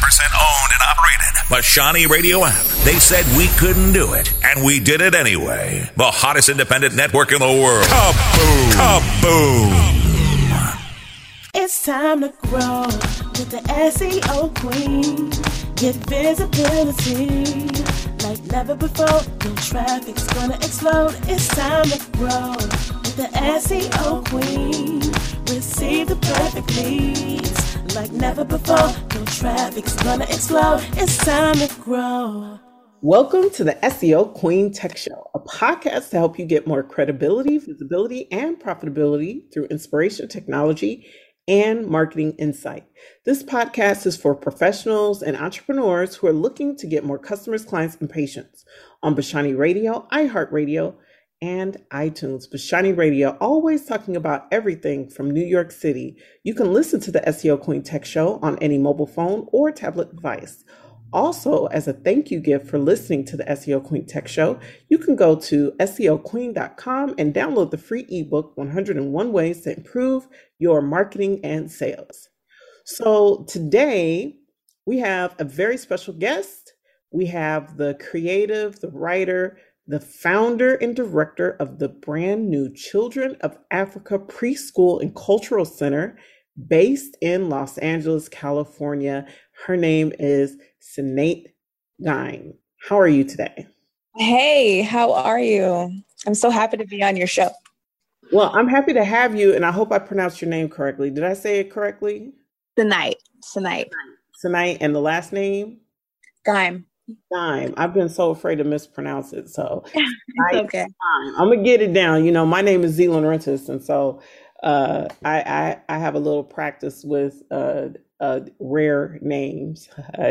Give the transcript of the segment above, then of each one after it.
owned and operated Bashani Radio app. They said we couldn't do it, and we did it anyway. The hottest independent network in the world. Kaboom! Kaboom! It's time to grow with the SEO queen. Get visibility like never before. Your traffic's gonna explode. It's time to grow with the SEO queen. Receive the perfect leads like never before. Your traffic's gonna explode. It's time to grow. Welcome to the SEO Queen Tech Show, a podcast to help you get more credibility, visibility, and profitability through inspiration, technology, and marketing insight. This podcast is for professionals and entrepreneurs who are looking to get more customers, clients, and patients on Bashani Radio, iHeartRadio, and iTunes. Bashani Radio, always talking about everything from New York City. You can listen to the SEO Queen Tech Show on any mobile phone or tablet device. Also, as a thank you gift for listening to the SEO Queen Tech Show, you can go to SEOqueen.com and download the free ebook, 101 Ways to Improve Your Marketing and Sales. So today we have a very special guest. We have the creative, the writer, the founder and director of the brand new Children of Africa Preschool and Cultural Center based in Los Angeles, California. Her name is Sinead Ghaem. How are you today? Hey, how are you? I'm so happy to be on your show. Well, I'm happy to have you, and I hope I pronounced your name correctly. Did I say it correctly? Sinead, and the last name? Ghaem. I've been so afraid to mispronounce it, so it's okay. I'm gonna get it down. You know, my name is Zealand Rentis, and so I have a little practice with rare names,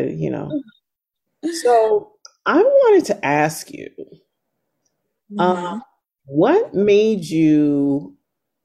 So I wanted to ask you, what made you,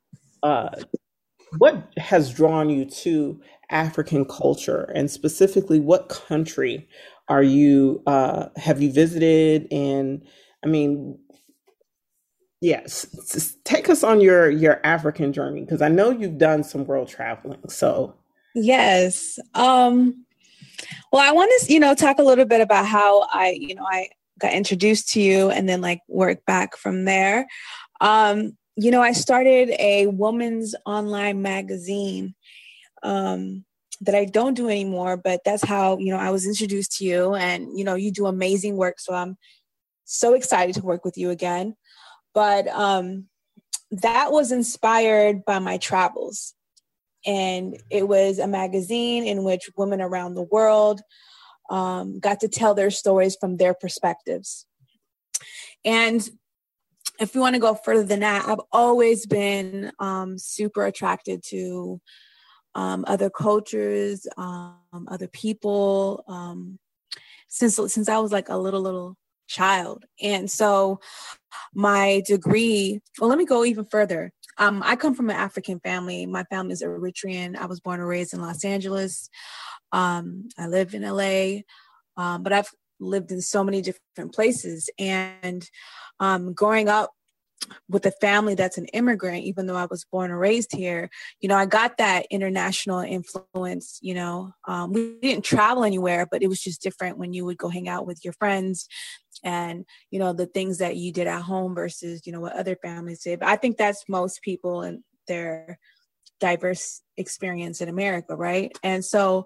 what has drawn you to African culture, and specifically what country are you, have you visited? And I mean, yes, take us on your African journey, because I know you've done some world traveling, so. Yes. Well, I want to, talk a little bit about how I got introduced to you and then work back from there. I started a woman's online magazine that I don't do anymore, but that's how, I was introduced to you, and, you do amazing work. So I'm so excited to work with you again. But that was inspired by my travels. And it was a magazine in which women around the world got to tell their stories from their perspectives. And if you want to go further than that, I've always been super attracted to other cultures, other people, since I was a little child. And so my degree, well, let me go even further. I come from an African family. My family is Eritrean. I was born and raised in Los Angeles. I live in LA, but I've lived in so many different places. And growing up with a family that's an immigrant, even though I was born and raised here, I got that international influence. We didn't travel anywhere, but it was just different when you would go hang out with your friends and, the things that you did at home versus, what other families did. But I think that's most people and their diverse experience in America, right? And so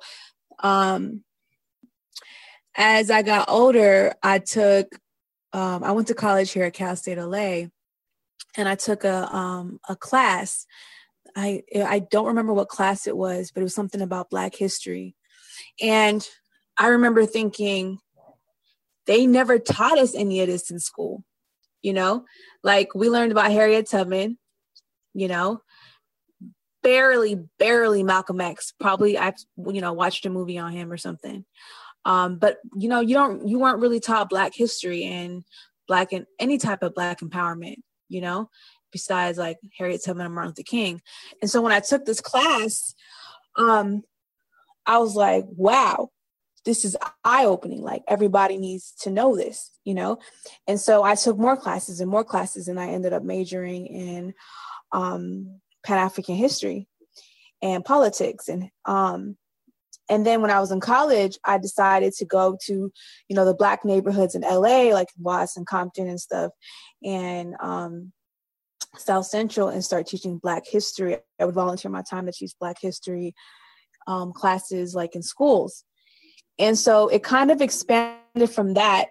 as I got older, I went to college here at Cal State LA, and I took a class. I don't remember what class it was, but it was something about Black history. And I remember thinking, they never taught us any of this in school, we learned about Harriet Tubman, barely Malcolm X. Probably I've, watched a movie on him or something. But, you weren't really taught Black history and any type of Black empowerment, besides Harriet Tubman and Martin Luther King. And so when I took this class, I was like, wow, this is eye-opening. Everybody needs to know this, And so I took more classes, and I ended up majoring in Pan-African history and politics. And And then when I was in college, I decided to go to, the Black neighborhoods in LA, like Watts and Compton and stuff, and South Central, and start teaching Black history. I would volunteer my time to teach Black history classes, like in schools. And so it kind of expanded from that.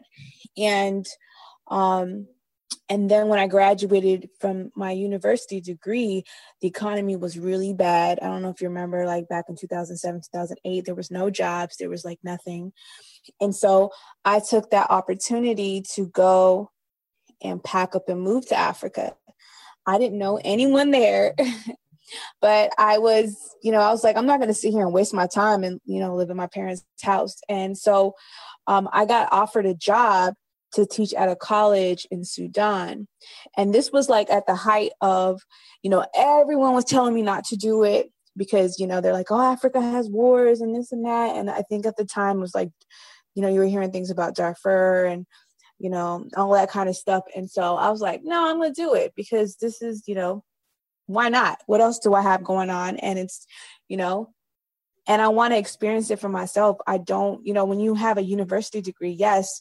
And then when I graduated from my university degree, the economy was really bad. I don't know if you remember, like back in 2007, 2008, there was no jobs. There was like nothing. And so I took that opportunity to go and pack up and move to Africa. I didn't know anyone there, but I was like, I'm not going to sit here and waste my time and, live in my parents' house. And so I got offered a job to teach at a college in Sudan. And this was like at the height of, everyone was telling me not to do it because, they're like, oh, Africa has wars and this and that. And I think at the time it was like, you were hearing things about Darfur and, all that kind of stuff. And so I was like, no, I'm going to do it because this is, why not? What else do I have going on? And it's, and I want to experience it for myself. I don't, when you have a university degree, yes,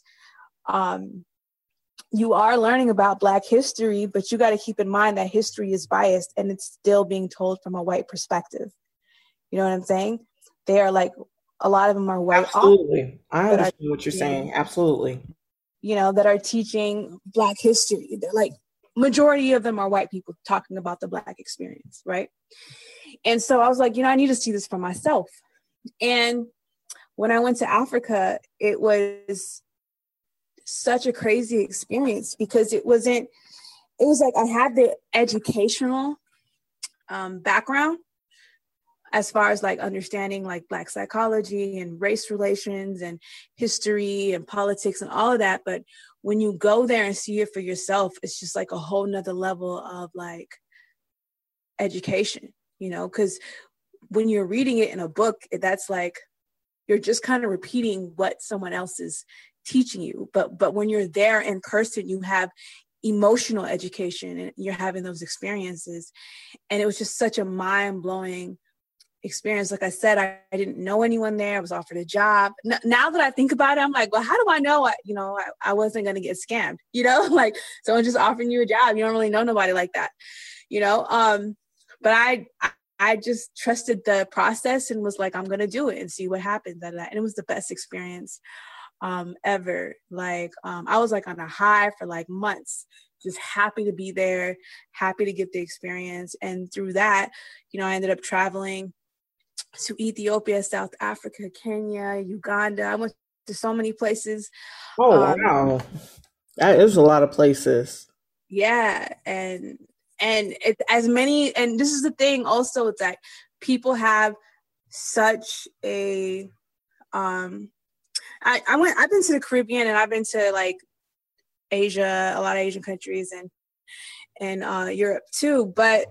you are learning about Black history, but you got to keep in mind that history is biased and it's still being told from a white perspective. You know what I'm saying? They are like, a lot of them are white. Absolutely. I understand what you're saying. Absolutely. That are teaching Black history. They're like, majority of them are white people talking about the Black experience. Right. And so I was like, I need to see this for myself. And when I went to Africa, it was such a crazy experience because it was like I had the educational background as far as like understanding like Black psychology and race relations and history and politics and all of that. But when you go there and see it for yourself, it's just like a whole nother level of like education, because when you're reading it in a book, that's like, you're just kind of repeating what someone else is teaching you. But when you're there in person, you have emotional education and you're having those experiences. And it was just such a mind-blowing experience. Like I said, I didn't know anyone there. I was offered a job. Now that I think about it, I'm like, well, how do I know I wasn't going to get scammed? Like someone just offering you a job. You don't really know nobody like that, but I just trusted the process and was like, I'm going to do it and see what happens out of that. And it was the best experience ever. Like, I was like on a high for like months, just happy to be there, happy to get the experience. And through that, I ended up traveling to Ethiopia, South Africa, Kenya, Uganda. I went to so many places. Oh, wow. That is a lot of places. Yeah. And it, as many, and this is the thing also, it's like people have such a, I've been to the Caribbean and I've been to like Asia, a lot of Asian countries and Europe too. But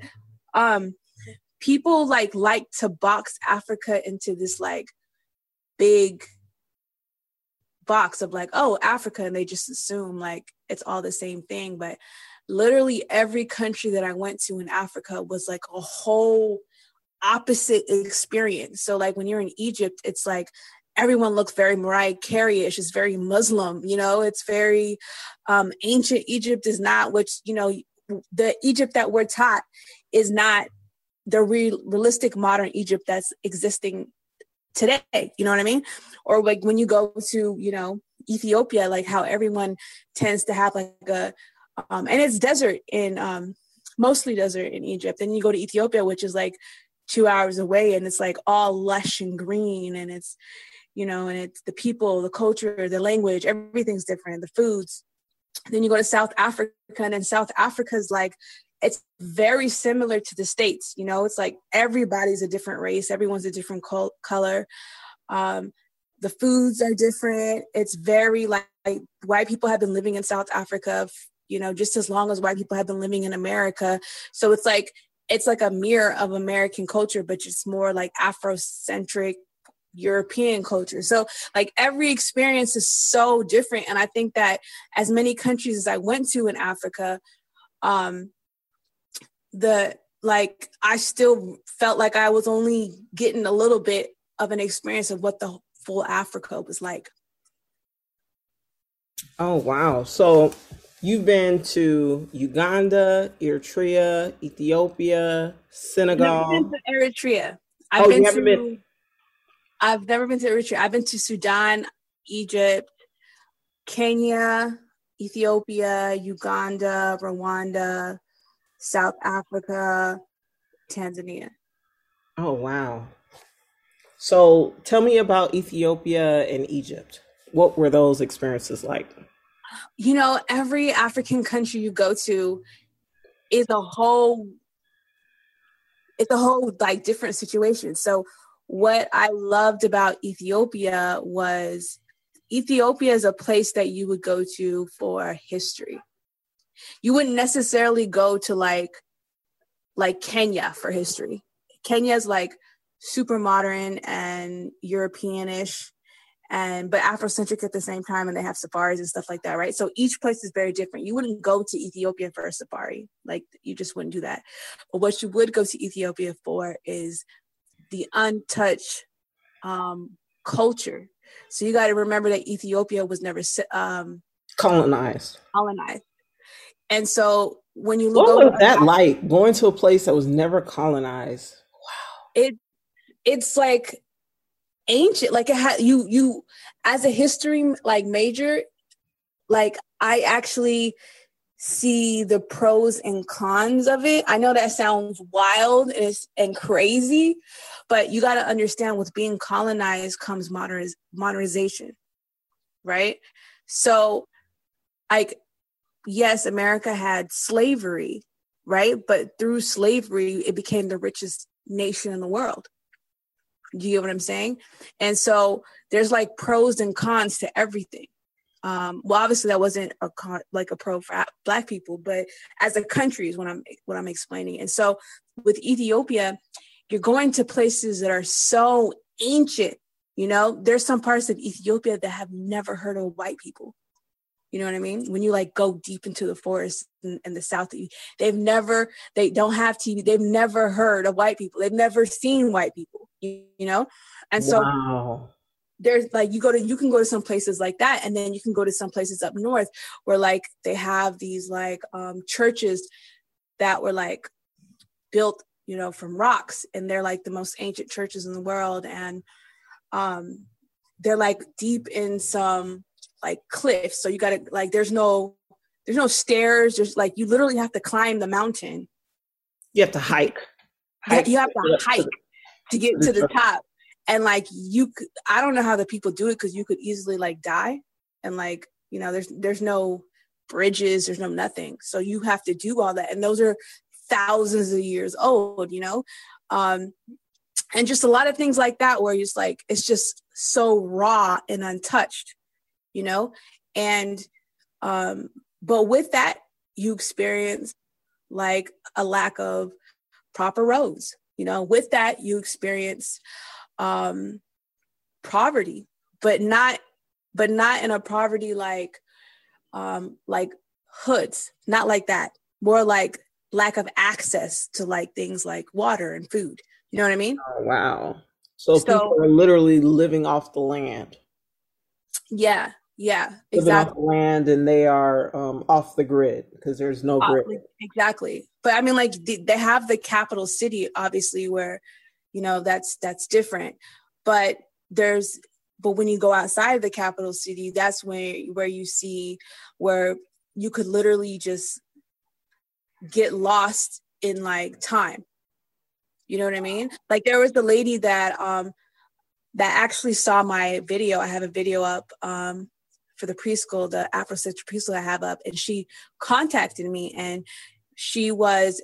people like to box Africa into this like big box of like, oh, Africa. And they just assume like it's all the same thing. But literally every country that I went to in Africa was like a whole opposite experience. So like when you're in Egypt, it's like everyone looks very Mariah Carey-ish. It's very Muslim, it's very ancient Egypt is not, which, the Egypt that we're taught is not the realistic modern Egypt that's existing today. You know what I mean? Or like when you go to, Ethiopia, like how everyone tends to have like and it's desert in, mostly desert in Egypt. Then you go to Ethiopia, which is like 2 hours away and it's like all lush and green and it's, and it's the people, the culture, the language, everything's different, the foods. Then you go to South Africa and then South Africa's like, it's very similar to the States, it's like everybody's a different race. Everyone's a different color. The foods are different. It's very like white people have been living in South Africa, just as long as white people have been living in America. So it's like a mirror of American culture, but just more like Afrocentric European culture. So like every experience is so different. And I think that as many countries as I went to in Africa, I still felt like I was only getting a little bit of an experience of what the full Africa was like. Oh, wow. So you've been to Uganda, Eritrea, Ethiopia, Senegal. I've never been to Eritrea. I've never been to Eritrea. I've been to Sudan, Egypt, Kenya, Ethiopia, Uganda, Rwanda, South Africa, Tanzania. Oh, wow. So tell me about Ethiopia and Egypt. What were those experiences like? You know, every African country you go to is a whole like different situation. So what I loved about Ethiopia was Ethiopia is a place that you would go to for history. You wouldn't necessarily go to like Kenya for history. Kenya is like super modern and Europeanish, but Afrocentric at the same time, and they have safaris and stuff like that, right? So each place is very different. You wouldn't go to Ethiopia for a safari, like you just wouldn't do that. But what you would go to Ethiopia for is the untouched culture. So you got to remember that Ethiopia was never colonized. And so when you look, what was that like, going to a place that was never colonized? Wow. It's like ancient, like it had you as a history like major, like I actually see the pros and cons of it. I know that sounds wild and crazy, but you got to understand with being colonized comes modernization, right? So like, yes, America had slavery, right? But through slavery, it became the richest nation in the world. Do you get what I'm saying? And so there's like pros and cons to everything. Well, obviously that wasn't a pro for Black people, but as a country is what I'm explaining. And so with Ethiopia, you're going to places that are so ancient. You know, there's some parts of Ethiopia that have never heard of white people. You know what I mean? When you like go deep into the forest in the south, they don't have TV. They've never heard of white people. They've never seen white people, you know? And so wow. There's like, you can go to some places like that. And then you can go to some places up north where like they have these like churches that were like built, you know, from rocks, and they're like the most ancient churches in the world. And they're like deep in some like cliffs. So you gotta like, there's no stairs. There's like, you literally have to climb the mountain. You have to hike. You have to hike to get to the top. And like, I don't know how the people do it, because you could easily like die. And like, you know, there's no bridges, there's no nothing. So you have to do all that. And those are thousands of years old, you know? And just a lot of things like that, where it's like, it's just so raw and untouched, you know? And, but with that, you experience like a lack of proper roads, you know? With that, you experience poverty, but not in a poverty like hoods, not like that, more like lack of access to like things like water and food. You know what I mean? Oh, wow. So people are literally living off the land. Yeah, exactly. Living off the land, and they are off the grid because there's no grid. Exactly. But I mean, like they have the capital city, obviously, where, you know, that's different. But when you go outside of the capital city, that's where you see where you could literally just get lost in like time. You know what I mean? Like there was the lady that actually saw my video. I have a video up for the preschool, the Afrocentric preschool I have up, and she contacted me, and she was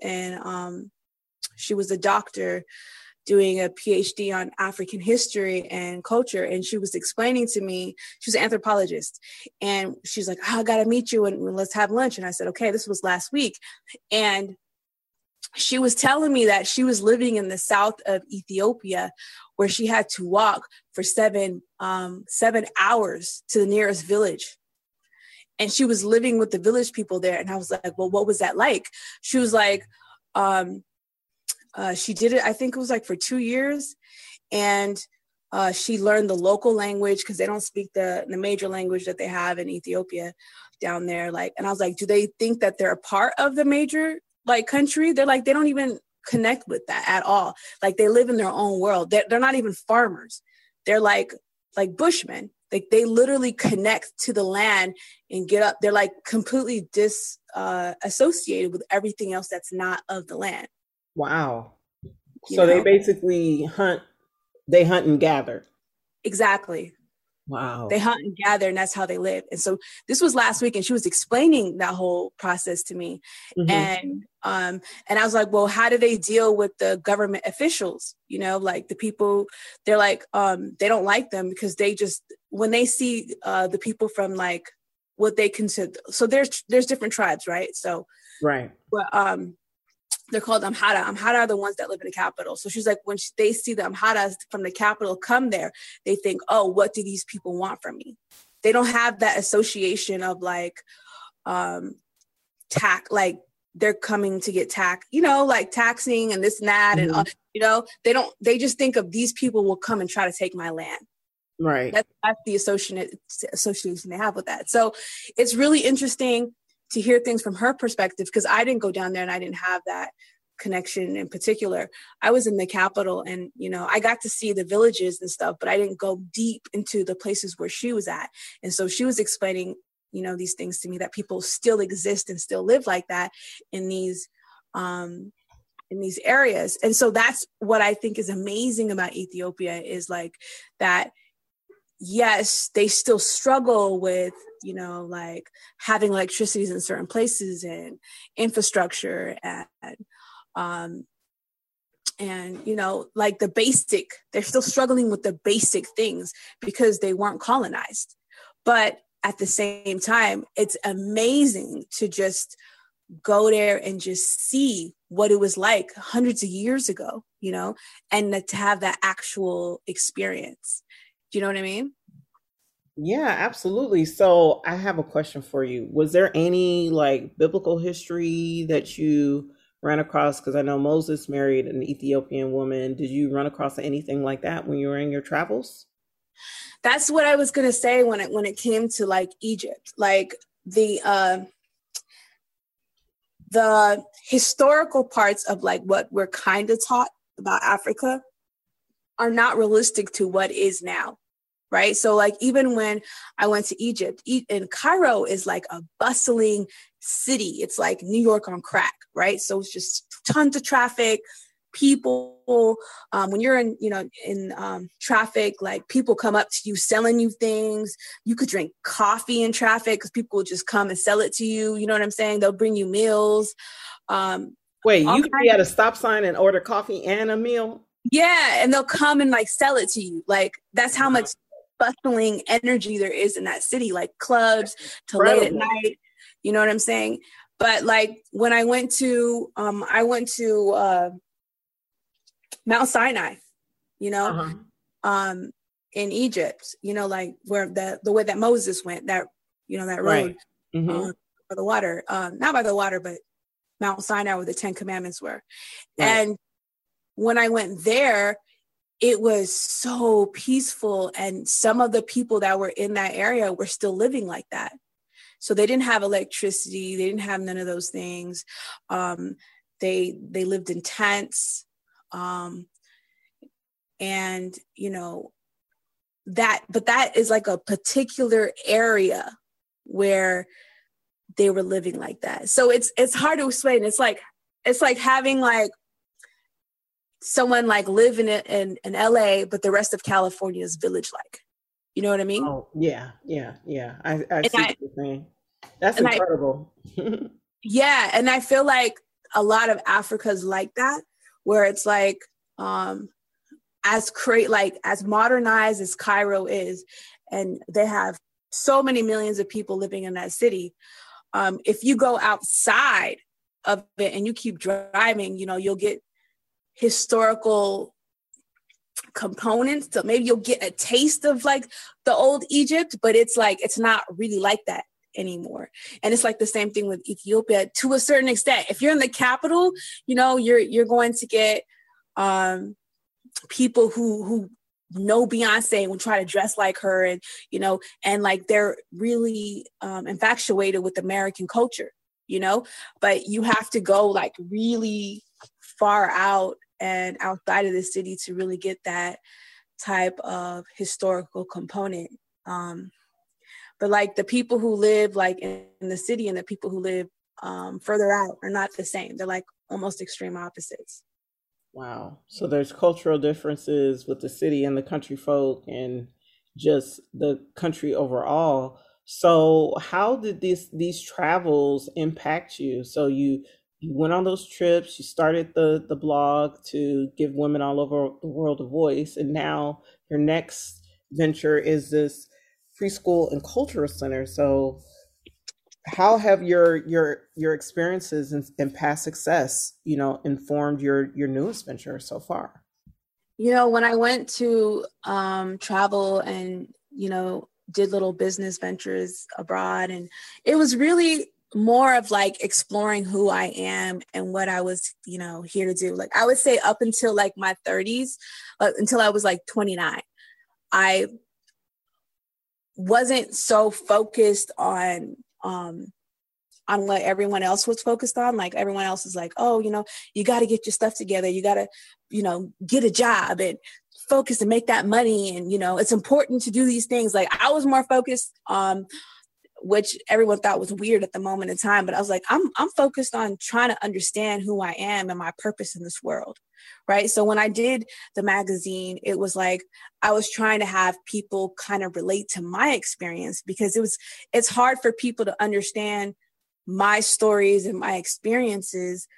a doctor doing a PhD on African history and culture. And she was explaining to me, she was an anthropologist, and she's like, oh, I got to meet you and let's have lunch. And I said, okay, this was last week. And she was telling me that she was living in the south of Ethiopia, where she had to walk for 7 hours to the nearest village. And she was living with the village people there. And I was like, well, what was that like? She was like, she did it, I think it was like for 2 years. And She learned the local language because they don't speak the major language that they have in Ethiopia down there. Like, and I was like, do they think that they're a part of the major like country? They're like, they don't even connect with that at all. Like they live in their own world. They're not even farmers. They're like bushmen. Like they literally connect to the land and get up. They're like completely associated with everything else that's not of the land. Wow. So they basically hunt and gather. Exactly. Wow. They hunt and gather, and that's how they live. And so this was last week, and she was explaining that whole process to me. And I was like, well, how do they deal with the government officials? You know, like the people, they're like, they don't like them because they just, when they see the people from like what they consider, so there's different tribes, right? So, right. But they're called Amhara. Amhara are the ones that live in the capital. So she's like, when they see the Amharas from the capital come there, they think, oh, what do these people want from me? They don't have that association of like like they're coming to get you know, like taxing and this and that. And, you know, they just think of these people will come and try to take my land. Right. That's the association they have with that. So it's really interesting to hear things from her perspective, because I didn't go down there and I didn't have that connection in particular. I was in the capital and, you know, I got to see the villages and stuff, but I didn't go deep into the places where she was at. And so she was explaining, you know, these things to me, that people still exist and still live like that in these areas. And so that's what I think is amazing about Ethiopia, is like that, yes, they still struggle with, you know, like having electricities in certain places and infrastructure and you know, like they're still struggling with the basic things because they weren't colonized. But at the same time, it's amazing to just go there and just see what it was like hundreds of years ago, you know, and to have that actual experience. Do you know what I mean? Yeah, absolutely. So I have a question for you. Was there any like biblical history that you ran across? Because I know Moses married an Ethiopian woman. Did you run across anything like that when you were in your travels? That's what I was going to say when it came to like Egypt, like the historical parts of like what we're kind of taught about Africa are not realistic to what is now. Right. So like even when I went to Egypt, and Cairo is like a bustling city. It's like New York on crack. Right. So it's just tons of traffic, people. When you're in traffic, like people come up to you selling you things. You could drink coffee in traffic because people will just come and sell it to you. You know what I'm saying? They'll bring you meals. Wait, you could be at a stop sign and order coffee and a meal? Yeah. And they'll come and like sell it to you. Like that's how much bustling energy there is in that city, like clubs to late at night, you know what I'm saying? But like when I went to Mount Sinai, you know, in Egypt, you know, like where the way that Moses went, that, you know, that road by the water, not by the water, but Mount Sinai where the 10 Commandments were. Right. And when I went there, it was so peaceful. And some of the people that were in that area were still living like that. So they didn't have electricity. They didn't have none of those things. They lived in tents. And, you know, but that is like a particular area where they were living like that. So it's hard to explain. It's like having like someone like live in LA, but the rest of California is village like. You know what I mean? Oh, yeah. I see what you're saying. That's incredible. Yeah. And I feel like a lot of Africa's like that, where it's like, as modernized as Cairo is, and they have so many millions of people living in that city. If you go outside of it and you keep driving, you know, you'll get historical components. So maybe you'll get a taste of like the old Egypt, but it's like, it's not really like that anymore. And it's like the same thing with Ethiopia to a certain extent. If you're in the capital, you know, you're going to get people who know Beyonce and will try to dress like her, and, you know, and like they're really infatuated with American culture, you know, but you have to go like really far out and outside of the city to really get that type of historical component. But like the people who live like in the city and the people who live further out are not the same. They're like almost extreme opposites. Wow. So there's cultural differences with the city and the country folk and just the country overall. So how did these travels impact you? So you went on those trips, you started the blog to give women all over the world a voice, and now your next venture is this preschool and cultural center. So how have your experiences and past success, informed your newest venture so far? You know, when I went to travel and, you know, did little business ventures abroad, and it was really more of like exploring who I am and what I was, you know, here to do. Like I would say up until like my 30s, until I was like 29, I wasn't so focused on what everyone else was focused on. Like everyone else is like, oh, you know, you got to get your stuff together. You got to, you know, get a job and focus and make that money. And, you know, it's important to do these things. Like I was more focused on, which everyone thought was weird at the moment in time. But I was like, I'm focused on trying to understand who I am and my purpose in this world. Right. So when I did the magazine, it was like I was trying to have people kind of relate to my experience, because it's hard for people to understand my stories and my experiences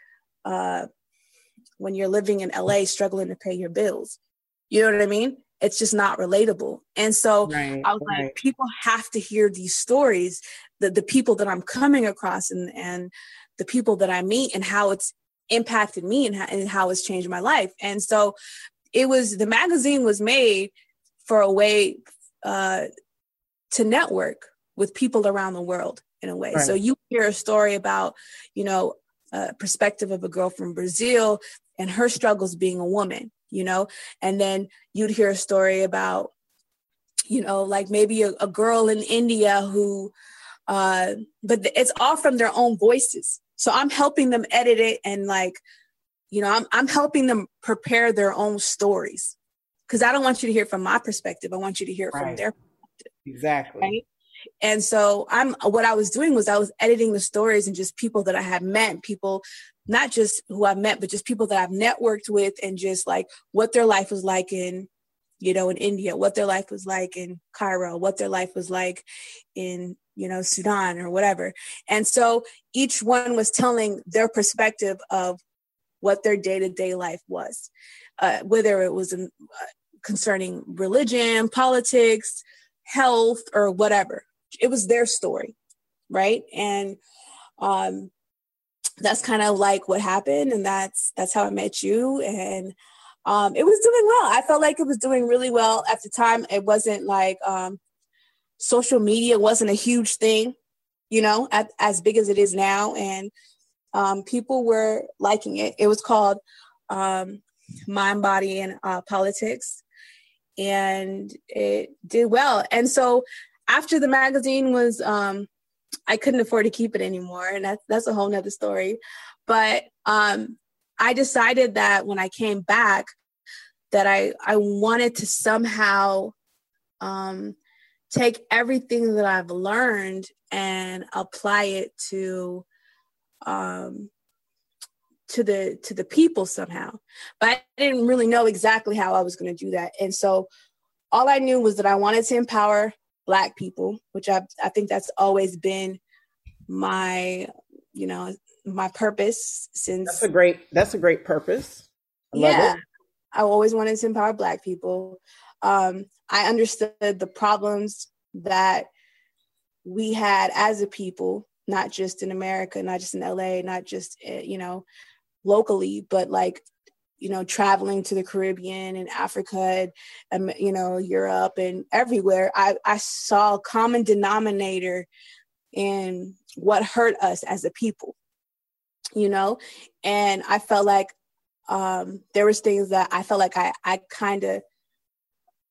when you're living in LA struggling to pay your bills. You know what I mean? It's just not relatable. And so Right, I was right. like, people have to hear these stories, the people that I'm coming across and the people that I meet and how it's impacted me and how it's changed my life. And so the magazine was made for a way to network with people around the world in a way. Right. So you hear a story about, you know, a perspective of a girl from Brazil and her struggles being a woman, you know, and then you'd hear a story about, you know, like maybe a girl in India who, but it's all from their own voices. So I'm helping them edit it and like, you know, I'm helping them prepare their own stories, because I don't want you to hear from my perspective. I want you to hear it from Right. their perspective. Exactly. Right. And so what I was doing was I was editing the stories and just people that I had met, people, not just who I've met, but just people that I've networked with, and just like what their life was like in, you know, in India, what their life was like in Cairo, what their life was like in, you know, Sudan or whatever. And so each one was telling their perspective of what their day-to-day life was, whether it was concerning religion, politics, health, or whatever. It was their story, right? And that's kind of like what happened, and that's how I met you. And it was doing well. I felt like it was doing really well at the time. It wasn't like social media wasn't a huge thing, you know, as big as it is now, and people were liking it. It was called Mind, Body, and Politics, and it did well. And so after the magazine was, I couldn't afford to keep it anymore. And that's a whole nother story. But I decided that when I came back, that I wanted to somehow take everything that I've learned and apply it to the people somehow. But I didn't really know exactly how I was going to do that. And so all I knew was that I wanted to empower Black people, which I think that's always been my, you know, my purpose since. That's a great purpose. I love it. I always wanted to empower Black people. I understood the problems that we had as a people, not just in America, not just in LA, not just, you know, locally, but like, you know, traveling to the Caribbean and Africa and, you know, Europe and everywhere. I saw a common denominator in what hurt us as a people, you know, and I felt like there was things that I felt like I kind of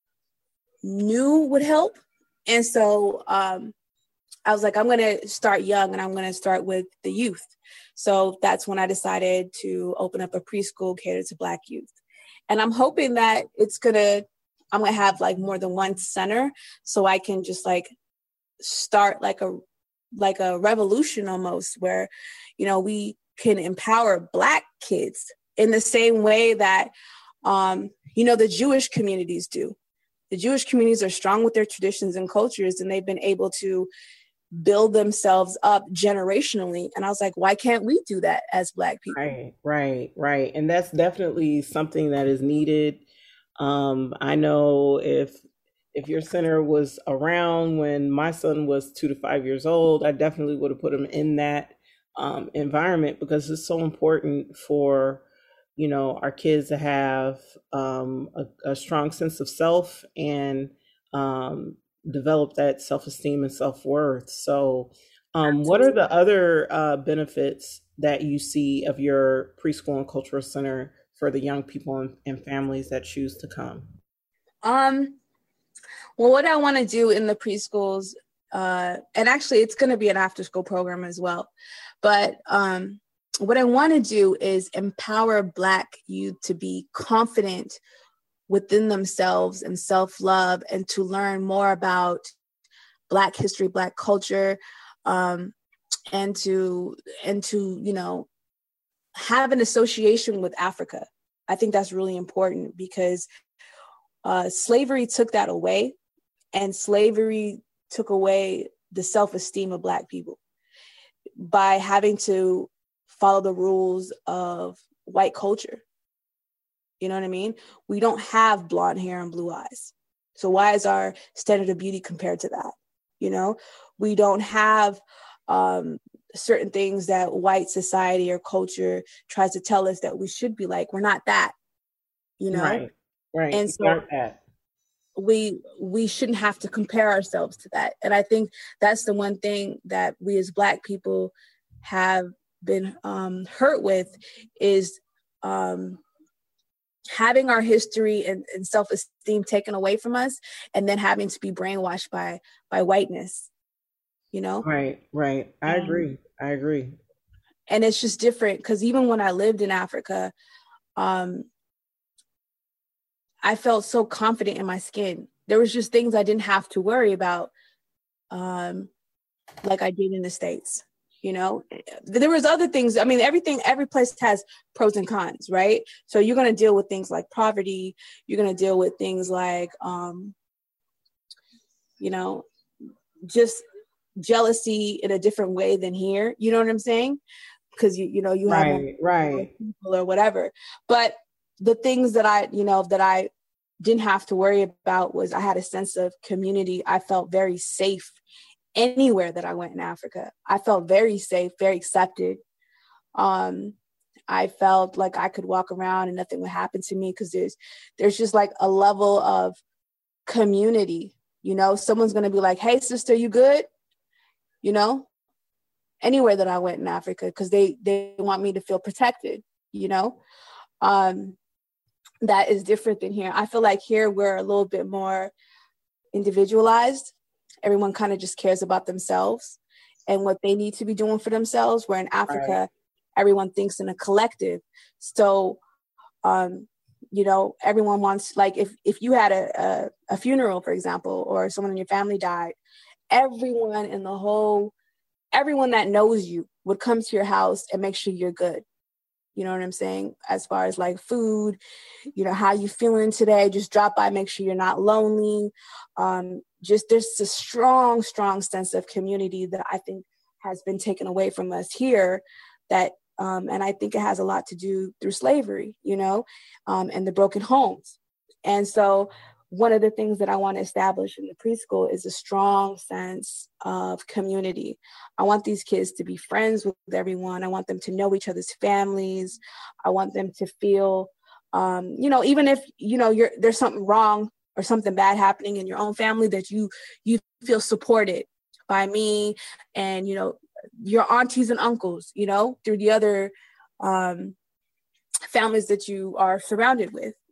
knew would help. And so I was like, I'm going to start young, and I'm going to start with the youth. So that's when I decided to open up a preschool catered to Black youth. And I'm hoping that I'm going to have like more than one center, so I can just like start like a revolution almost, where, you know, we can empower Black kids in the same way that, you know, the Jewish communities do. The Jewish communities are strong with their traditions and cultures, and they've been able to build themselves up generationally. And I was like, why can't we do that as Black people? Right. And that's definitely something that is needed. I know if your center was around when my son was 2 to 5 years old, I definitely would have put him in that environment, because it's so important for, you know, our kids to have a strong sense of self, and develop that self-esteem and self-worth. So what are the other benefits that you see of your preschool and cultural center for the young people and families that choose to come? Well, what I want to do in the preschools, and actually it's going to be an after-school program as well, but what I want to do is empower Black youth to be confident within themselves and self-love, and to learn more about Black history, Black culture, and to, you know, have an association with Africa. I think that's really important, because slavery took that away, and slavery took away the self-esteem of Black people by having to follow the rules of white culture. You know what I mean? We don't have blonde hair and blue eyes. So why is our standard of beauty compared to that? You know, we don't have certain things that white society or culture tries to tell us that we should be like. We're not that, you know? Right. And so we shouldn't have to compare ourselves to that. And I think that's the one thing that we as Black people have been hurt with, is having our history and self-esteem taken away from us, and then having to be brainwashed by whiteness, you know? Right. I agree. And it's just different, because even when I lived in Africa, I felt so confident in my skin. There was just things I didn't have to worry about, like I did in the States. You know, there was other things. I mean, every place has pros and cons, right? So you're going to deal with things like poverty. You're going to deal with things like, you know, just jealousy in a different way than here. You know what I'm saying? Because you have people or whatever. But the things that I didn't have to worry about was I had a sense of community. I felt very safe anywhere that I went in Africa. I felt very safe, very accepted. I felt like I could walk around and nothing would happen to me, because there's just like a level of community. You know, someone's going to be like, hey, sister, you good? You know, anywhere that I went in Africa, because they want me to feel protected, you know. That is different than here. I feel like here we're a little bit more individualized. Everyone kind of just cares about themselves and what they need to be doing for themselves. Where in Africa, everyone thinks in a collective. So, you know, everyone wants, like, if you had a funeral, for example, or someone in your family died, everyone that knows you would come to your house and make sure you're good. You know what I'm saying? As far as like food, you know, how you feeling today? Just drop by, make sure you're not lonely. Just there's a strong sense of community that I think has been taken away from us here. That and I think it has a lot to do through slavery, you know, and the broken homes. And so one of the things that I want to establish in the preschool is a strong sense of community. I want these kids to be friends with everyone. I want them to know each other's families. I want them to feel, you know, even if, you know, there's something wrong or something bad happening in your own family, that you feel supported by me and, you know, your aunties and uncles, you know, through the other families that you are surrounded with.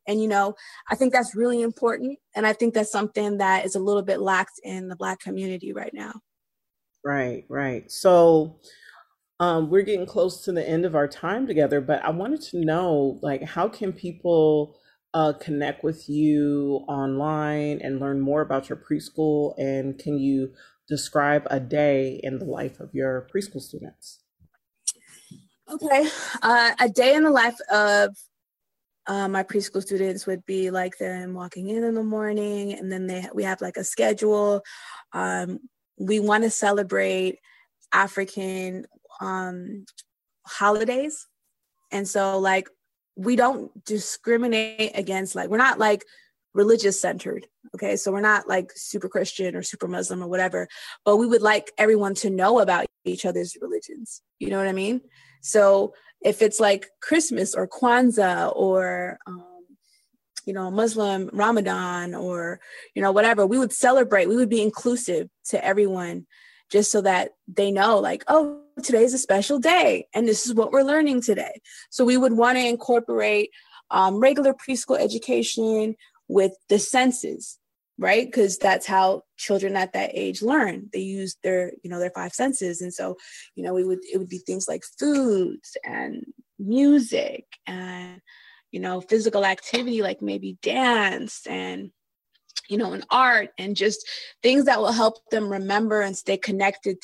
And, you know, I think that's really important. And I think that's something that is a little bit lacked in the Black community right now. Right. So we're getting close to the end of our time together, but I wanted to know, like, how can people connect with you online and learn more about your preschool? And can you describe a day in the life of your preschool students? Okay. A day in the life of my preschool students would be like them walking in the morning, and then we have like a schedule. We want to celebrate African holidays. And so like, we don't discriminate against, like, we're not like religious centered. Okay. So we're not like super Christian or super Muslim or whatever, but we would like everyone to know about each other's religions. You know what I mean? So if it's like Christmas or Kwanzaa or, you know, Muslim Ramadan or, you know, whatever, we would celebrate, we would be inclusive to everyone, just so that they know, like, oh, today's a special day and this is what we're learning today. So we would want to incorporate regular preschool education with the senses, right? Because that's how children at that age learn. They use their, you know, their five senses. And so, you know, it would be things like foods and music and, you know, physical activity, like maybe dance and, you know, and art, and just things that will help them remember and stay connected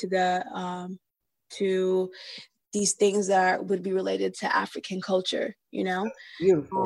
to these things that would be related to African culture, you know. Beautiful.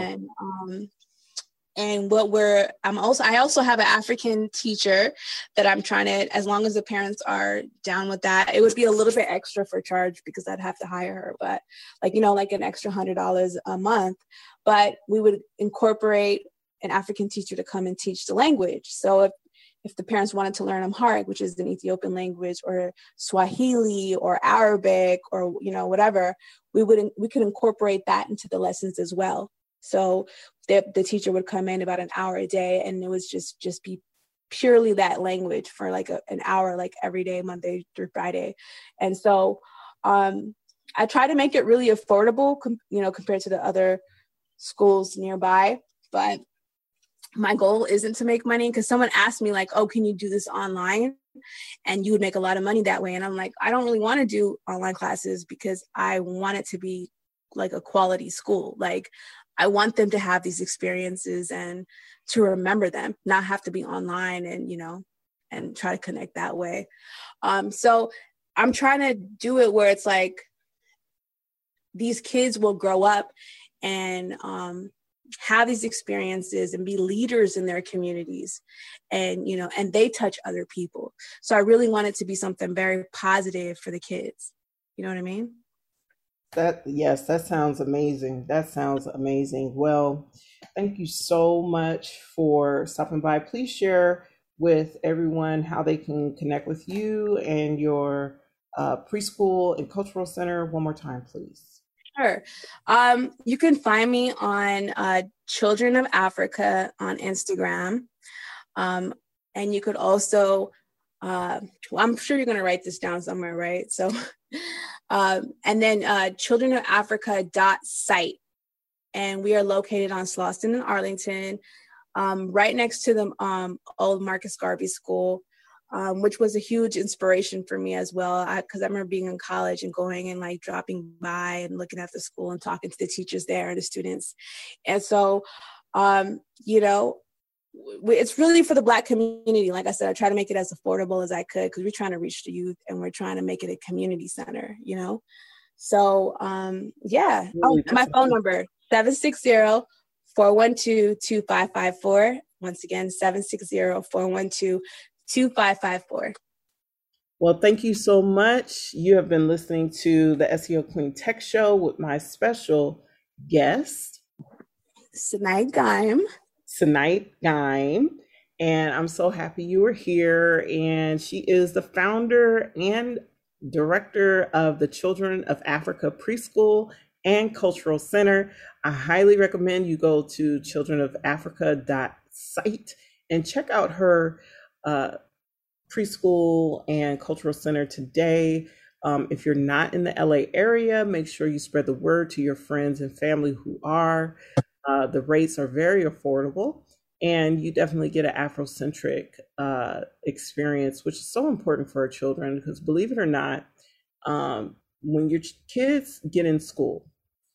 And I also have an African teacher that I'm trying to, as long as the parents are down with that, it would be a little bit extra for charge because I'd have to hire her, but like, you know, like an extra $100 a month, but we would incorporate an African teacher to come and teach the language. So if the parents wanted to learn Amharic, which is an Ethiopian language, or Swahili or Arabic or, you know, whatever, we could incorporate that into the lessons as well. So the teacher would come in about an hour a day, and it was just be purely that language for like an hour, like every day, Monday through Friday. And so I try to make it really affordable, you know, compared to the other schools nearby. But my goal isn't to make money, because someone asked me like, oh, can you do this online? And you would make a lot of money that way. And I'm like, I don't really want to do online classes because I want it to be like a quality school. Like, I want them to have these experiences and to remember them, not have to be online and, you know, and try to connect that way. So I'm trying to do it where it's like these kids will grow up and have these experiences and be leaders in their communities, and, you know, and they touch other people. So I really want it to be something very positive for the kids. You know what I mean? Yes, that sounds amazing. That sounds amazing. Well, thank you so much for stopping by. Please share with everyone how they can connect with you and your preschool and cultural center one more time, please. Sure. You can find me on Children of Africa on Instagram. And you could also, I'm sure you're going to write this down somewhere, right? So, and then childrenofafrica.site. And we are located on Slauson and Arlington, right next to the old Marcus Garvey School. Which was a huge inspiration for me as well, because I remember being in college and going and like dropping by and looking at the school and talking to the teachers there and the students. And so, you know, it's really for the Black community. Like I said, I try to make it as affordable as I could, because we're trying to reach the youth and we're trying to make it a community center, you know? So, yeah. Oh, my phone number, 760-412-2554. Once again, 760-412-2554. Well, thank you so much. You have been listening to the SEO Queen Tech Show with my special guest, Sanait Gaim. And I'm so happy you were here. And she is the founder and director of the Children of Africa Preschool and Cultural Center. I highly recommend you go to childrenofafrica.site and check out her preschool and cultural center today. If you're not in the LA area, make sure you spread the word to your friends and family who are. The rates are very affordable, and you definitely get an Afrocentric experience, which is so important for our children because, believe it or not, when your kids get in school,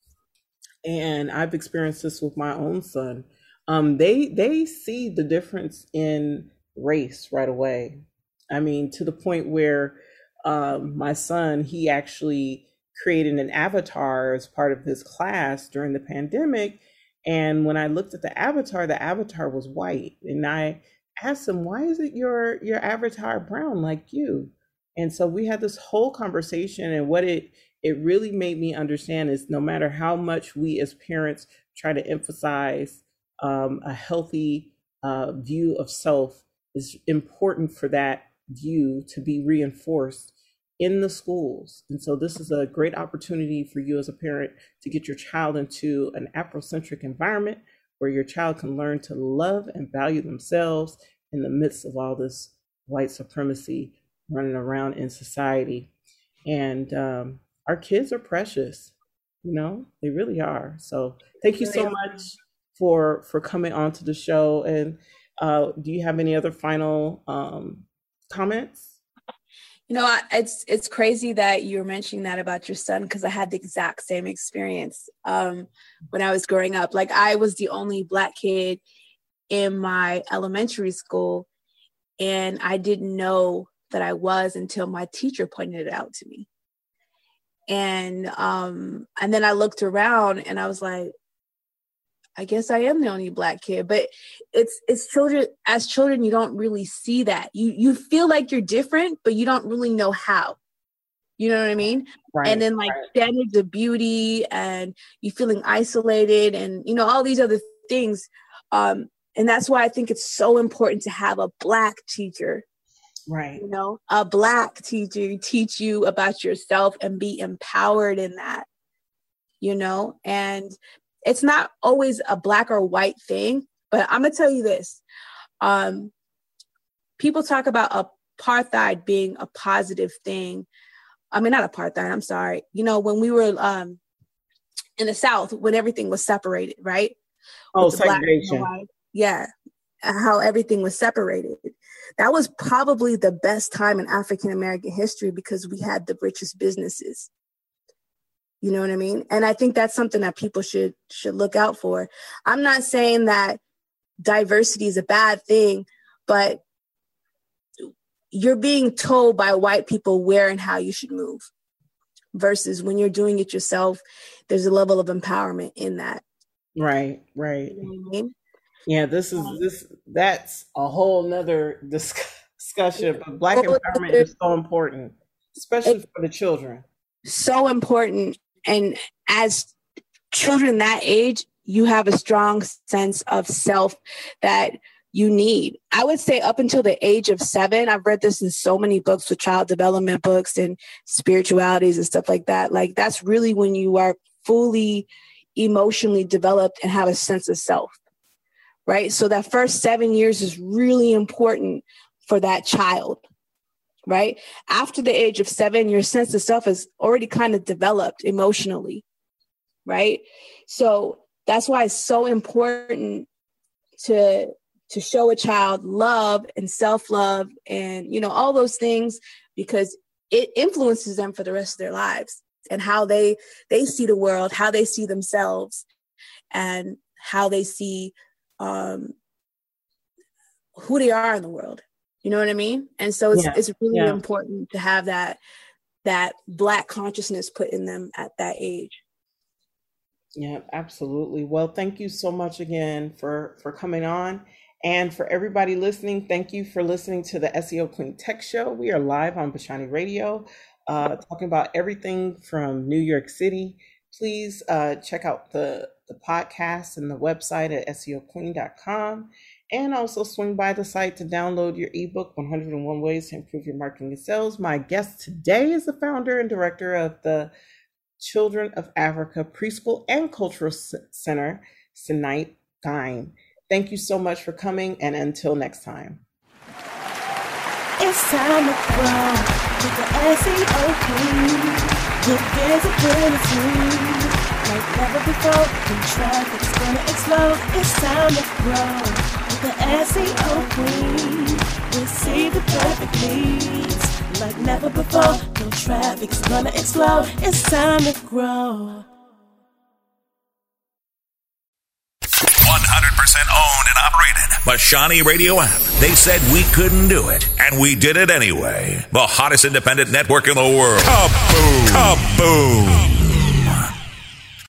and I've experienced this with my own son, they see the difference in race right away. I mean, to the point where my son, he actually created an avatar as part of his class during the pandemic. And when I looked at the avatar was white. And I asked him, why is it your avatar brown like you? And so we had this whole conversation, and what it really made me understand is no matter how much we as parents try to emphasize a healthy view of self, is important for that view to be reinforced in the schools. And so this is a great opportunity for you as a parent to get your child into an Afrocentric environment where your child can learn to love and value themselves in the midst of all this white supremacy running around in society. And our kids are precious, they really are. So thank you so much for coming on to the show. And do you have any other final comments? It's crazy that you're mentioning that about your son, because I had the exact same experience when I was growing up. Like, I was the only Black kid in my elementary school, and I didn't know that I was until my teacher pointed it out to me. And then I looked around and I was like, I guess I am the only Black kid. But it's children. As children, you don't really see that. You feel like you're different, but you don't really know how. You know what I mean? Right, and then standards of beauty, and you feeling isolated, and all these other things. And that's why I think it's so important to have a Black teacher. Right. A Black teacher teach you about yourself and be empowered in that. And it's not always a Black or white thing, but I'm going to tell you this. People talk about apartheid being a positive thing. I mean, not apartheid, I'm sorry. When we were in the South, when everything was separated, right? Oh, segregation. Yeah, how everything was separated. That was probably the best time in African-American history because we had the richest businesses. You know what I mean? And I think that's something that people should look out for. I'm not saying that diversity is a bad thing, but you're being told by white people where and how you should move versus when you're doing it yourself, there's a level of empowerment in that. Right. You know what I mean? Yeah, that's a whole nother discussion, but Black empowerment is so important, especially for the children. So important. And as children that age, you have a strong sense of self that you need. I would say up until the age of 7, I've read this in so many books with child development books and spiritualities and stuff like that. Like, that's really when you are fully emotionally developed and have a sense of self, right? So that first 7 years is really important for that child. Right? After the age of 7, your sense of self is already kind of developed emotionally. Right? So that's why it's so important to show a child love and self-love and, all those things, because it influences them for the rest of their lives and how they see the world, how they see themselves, and how they see who they are in the world. You know what I mean? And so it's really important to have that Black consciousness put in them at that age. Yeah, absolutely. Well, thank you so much again for coming on. And for everybody listening, thank you for listening to the SEO Queen Tech Show. We are live on Bashani Radio, talking about everything from New York City. Please check out the podcast and the website at SEOqueen.com. And also swing by the site to download your ebook, 101 Ways to Improve Your Marketing and Sales. My guest today is the founder and director of the Children of Africa Preschool and Cultural Center, Senait Gaim. Thank you so much for coming, and until next time. It's time to grow with the SEO Queen. Get visibility. like never before. When traffic's gonna explode, it's time to grow. With the SEO queen, receive the perfect leads like never before. When traffic's gonna explode, it's time to grow. 100% owned and operated. The Shawnee Radio app. They said we couldn't do it, and we did it anyway. The hottest independent network in the world. Kaboom! Kaboom!